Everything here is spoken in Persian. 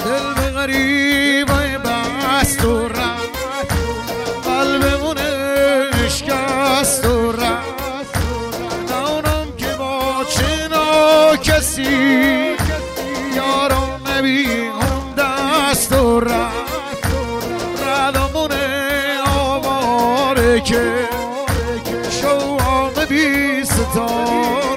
دل به غریبای بست و رفت، قلبمونه شکست و رفت. نونم که با چنا کسی یارم نبینم دست و رفت. ردمونه آواره که شوام بی ستاره